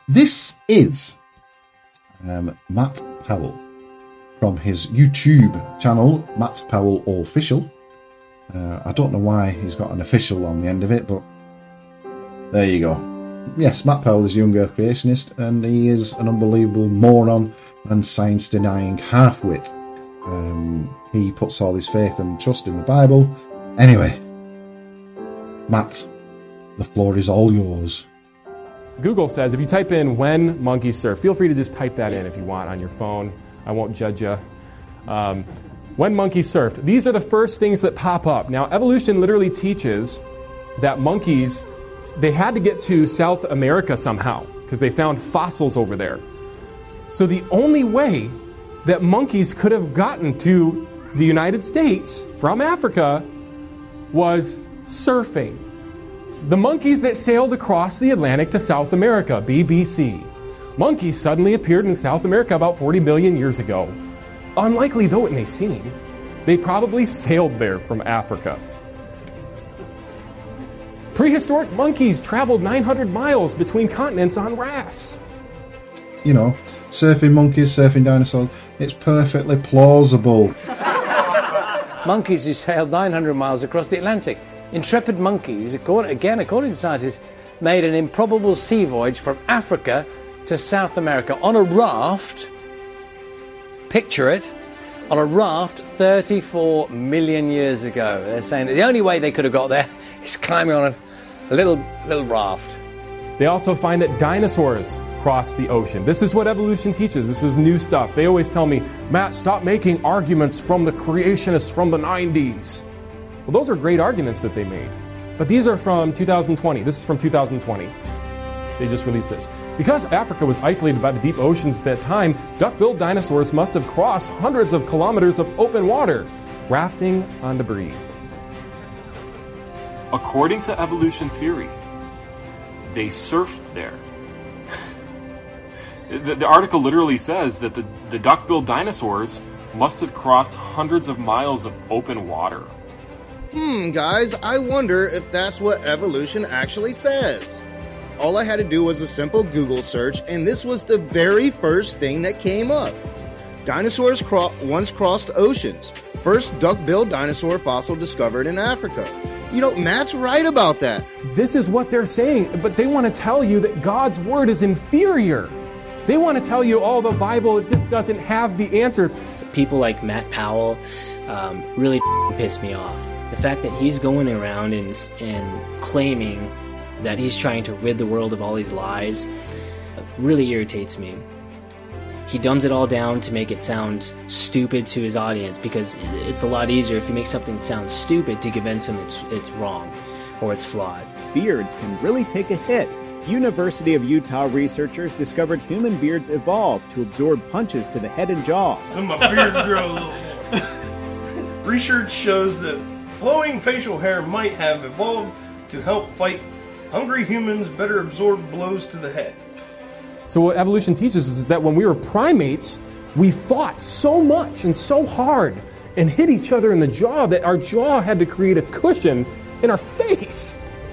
This is Matt Powell from his YouTube channel, Matt Powell Official. I don't know why he's got an official on the end of it, but there you go. Yes, Matt Powell is a young earth creationist, and he is an unbelievable moron and science-denying half-wit. He puts all his faith and trust in the Bible. Anyway, Matt, the floor is all yours. Google says if you type in "when monkeys surf," feel free to just type that in if you want on your phone. I won't judge you. When monkeys surfed, these are the first things that pop up. Now, evolution literally teaches that monkeys, they had to get to South America somehow because they found fossils over there. So the only way that monkeys could have gotten to the United States from Africa was surfing. The monkeys that sailed across the Atlantic to South America, BBC. Monkeys suddenly appeared in South America about 40 million years ago. Unlikely though it may seem, they probably sailed there from Africa. Prehistoric monkeys traveled 900 miles between continents on rafts. You know, surfing monkeys, surfing dinosaurs, it's perfectly plausible. Monkeys who sailed 900 miles across the Atlantic. Intrepid monkeys, according to scientists, made an improbable sea voyage from Africa to South America on a raft. Picture it, on a raft 34 million years ago. They're saying that the only way they could have got there is climbing on a little raft. They also find that dinosaurs crossed the ocean. This is what evolution teaches. This is new stuff. They always tell me, Matt, stop making arguments from the creationists from the 90s. Well, those are great arguments that they made. But these are from 2020. This is from 2020. They just released this. Because Africa was isolated by the deep oceans at that time, duck-billed dinosaurs must have crossed hundreds of kilometers of open water, rafting on debris. According to evolution theory, they surfed there. The article literally says that the duck-billed dinosaurs must have crossed hundreds of miles of open water. Guys, I wonder if that's what evolution actually says. All I had to do was a simple Google search, and this was the very first thing that came up. Dinosaurs once crossed oceans. First duck-billed dinosaur fossil discovered in Africa. You know, Matt's right about that. This is what they're saying, but they want to tell you that God's word is inferior. They want to tell you, oh, the Bible just doesn't have the answers. People like Matt Powell really piss me off. The fact that he's going around and claiming that he's trying to rid the world of all these lies really irritates me. He dumbs it all down to make it sound stupid to his audience, because it's a lot easier if you make something sound stupid to convince him it's wrong or it's flawed. Beards can really take a hit. University of Utah researchers discovered human beards evolved to absorb punches to the head and jaw. My beard grow a little more. Research shows that flowing facial hair might have evolved to help fight hungry humans better absorb blows to the head. So what evolution teaches is that when we were primates, we fought so much and so hard and hit each other in the jaw that our jaw had to create a cushion in our face.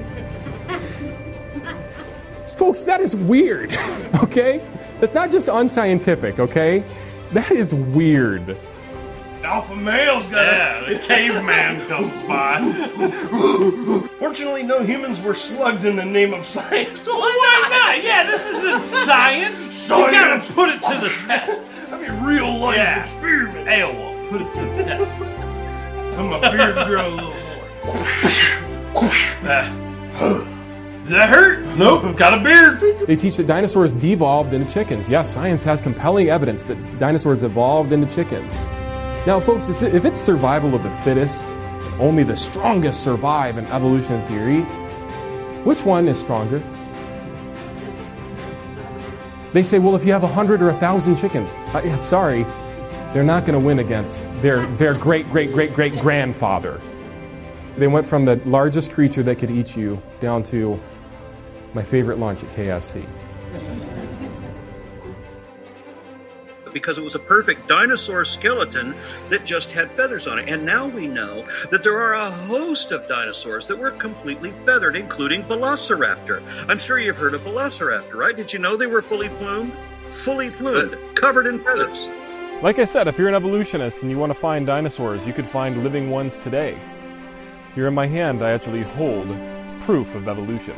Folks, that is weird, okay? That's not just unscientific, okay? That is weird. Alpha male's got the caveman comes by. Fortunately, no humans were slugged in the name of science. Why not? Yeah, this isn't science. You gotta put it to the test. I mean, real life experiment. Aylwell, put it to the test. I'm a beard grow a little more. Does that hurt? Nope, got a beard. They teach that dinosaurs devolved into chickens. Yes, science has compelling evidence that dinosaurs evolved into chickens. Now, folks, if it's survival of the fittest, only the strongest survive in evolution theory, which one is stronger? They say, well, if you have 100 or 1,000 chickens, I'm sorry, they're not going to win against their great-great-great-great-grandfather. They went from the largest creature that could eat you down to my favorite lunch at KFC. because it was a perfect dinosaur skeleton that just had feathers on it. And now we know that there are a host of dinosaurs that were completely feathered, including Velociraptor. I'm sure you've heard of Velociraptor, right? Did you know they were fully plumed? Fully plumed, covered in feathers. Like I said, if you're an evolutionist and you want to find dinosaurs, you could find living ones today. Here in my hand, I actually hold proof of evolution.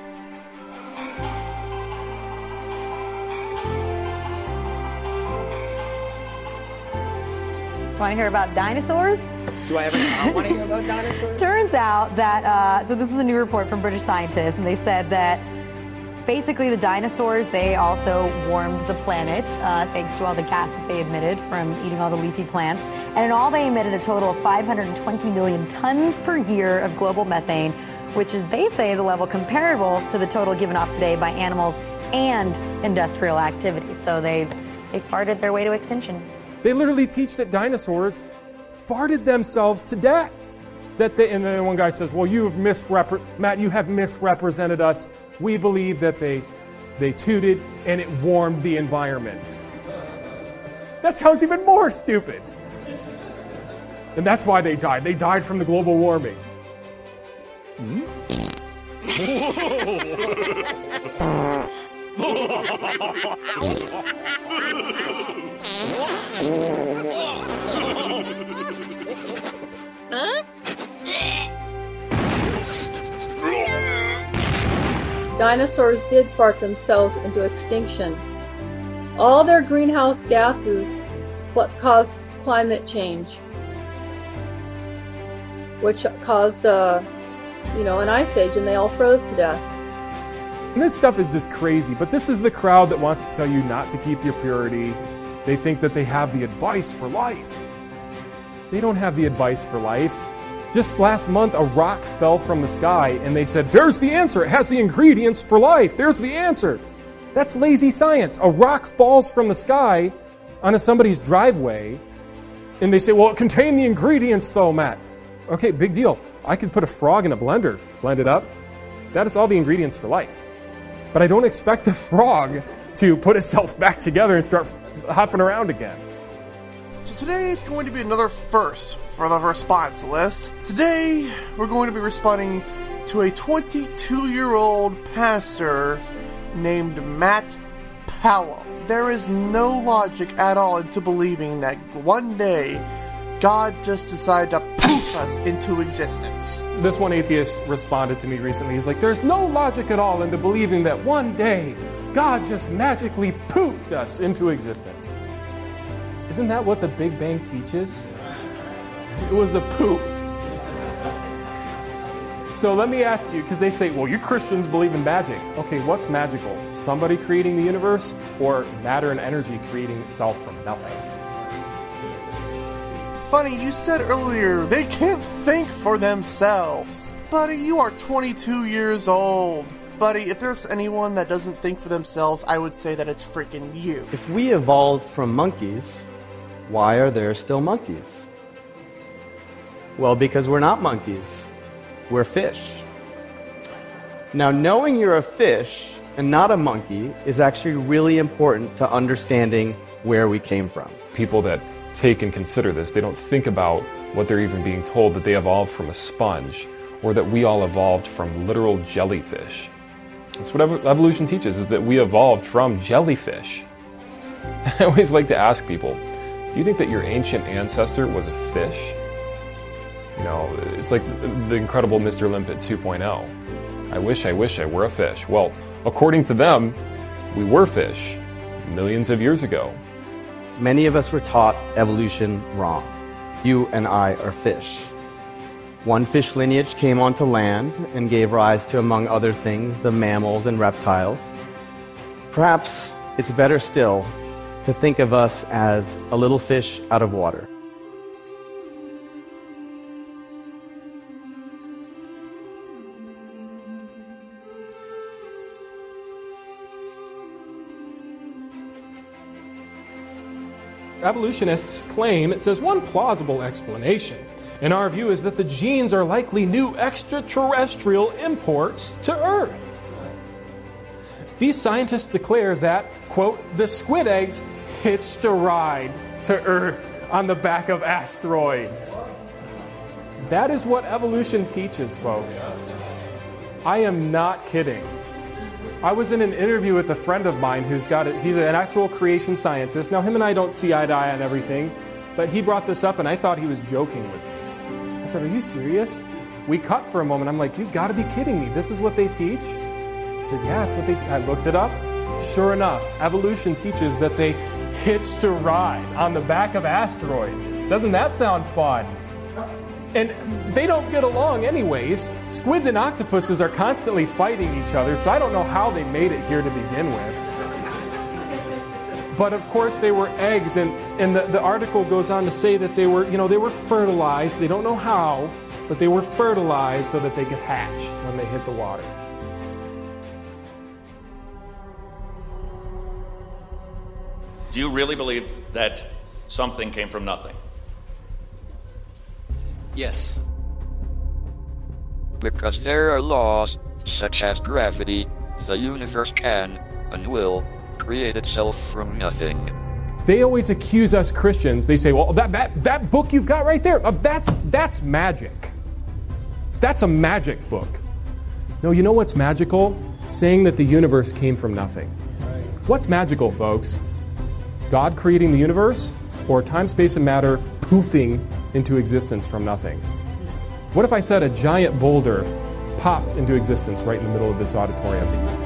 Want to hear about dinosaurs? Do I ever not want to hear about dinosaurs? Turns out that, so this is a new report from British scientists, and they said that basically the dinosaurs, they also warmed the planet thanks to all the gas that they emitted from eating all the leafy plants. And in all, they emitted a total of 520 million tons per year of global methane, which is, they say, is a level comparable to the total given off today by animals and industrial activity. So they farted their way to extinction. They literally teach that dinosaurs farted themselves to death. And then one guy says, well, Matt, you have misrepresented us. We believe that they tooted and it warmed the environment. That sounds even more stupid. And that's why they died. They died from the global warming. Dinosaurs did fart themselves into extinction. All their greenhouse gases caused climate change, which caused an ice age, and they all froze to death. And this stuff is just crazy, but this is the crowd that wants to tell you not to keep your purity. They think that they have the advice for life. They don't have the advice for life. Just last month, a rock fell from the sky, and they said, there's the answer. It has the ingredients for life. There's the answer. That's lazy science. A rock falls from the sky onto somebody's driveway, and they say, well, it contained the ingredients, though, Matt. Okay, big deal. I could put a frog in a blender, blend it up. That is all the ingredients for life. But I don't expect the frog to put itself back together and start hopping around again. So today is going to be another first for the response list. Today, we're going to be responding to a 22-year-old pastor named Matt Powell. There is no logic at all into believing that one day God just decided to poof us into existence. This one atheist responded to me recently. He's like, there's no logic at all into believing that one day God just magically poofed us into existence. Isn't that what the Big Bang teaches? It was a poof. So let me ask you, because they say, well, you Christians believe in magic. Okay, what's magical? Somebody creating the universe, or matter and energy creating itself from nothing? Funny, you said earlier they can't think for themselves. Buddy, you are 22 years old. Buddy, if there's anyone that doesn't think for themselves, I would say that it's freaking you. If we evolved from monkeys, why are there still monkeys? Well, because we're not monkeys. We're fish. Now, knowing you're a fish and not a monkey is actually really important to understanding where we came from. People that take and consider this, they don't think about what they're even being told, that they evolved from a sponge, or that we all evolved from literal jellyfish. That's what evolution teaches, is that we evolved from jellyfish. I always like to ask people, do you think that your ancient ancestor was a fish? You know, it's like the incredible Mr. Limpet 2.0. I wish I were a fish. Well, according to them, we were fish millions of years ago. Many of us were taught evolution wrong. You and I are fish. One fish lineage came onto land and gave rise to, among other things, the mammals and reptiles. Perhaps it's better still to think of us as a little fish out of water. Evolutionists claim it says one plausible explanation, in our view, is that the genes are likely new extraterrestrial imports to Earth. These scientists declare that, quote, the squid eggs hitched a ride to Earth on the back of asteroids. That is what evolution teaches, folks. I am not kidding. I was in an interview with a friend of mine he's an actual creation scientist. Now, him and I don't see eye to eye on everything, but he brought this up and I thought he was joking with me. I said, are you serious? We cut for a moment. I'm like, you gotta be kidding me. This is what they teach? He said, yeah, it's what they teach. I looked it up. Sure enough, evolution teaches that they hitched a ride on the back of asteroids. Doesn't that sound fun? And they don't get along anyways. Squids and octopuses are constantly fighting each other, so I don't know how they made it here to begin with. But of course they were eggs, and the article goes on to say that they were fertilized. They don't know how, but they were fertilized so that they could hatch when they hit the water. Do you really believe that something came from nothing? Yes. Because there are laws, such as gravity, the universe can, and will, create itself from nothing. They always accuse us Christians. They say, well, that book you've got right there, that's magic. That's a magic book. No, you know what's magical? Saying that the universe came from nothing. What's magical, folks? God creating the universe, or time, space, and matter poofing into existence from nothing? What if I said a giant boulder popped into existence right in the middle of this auditorium?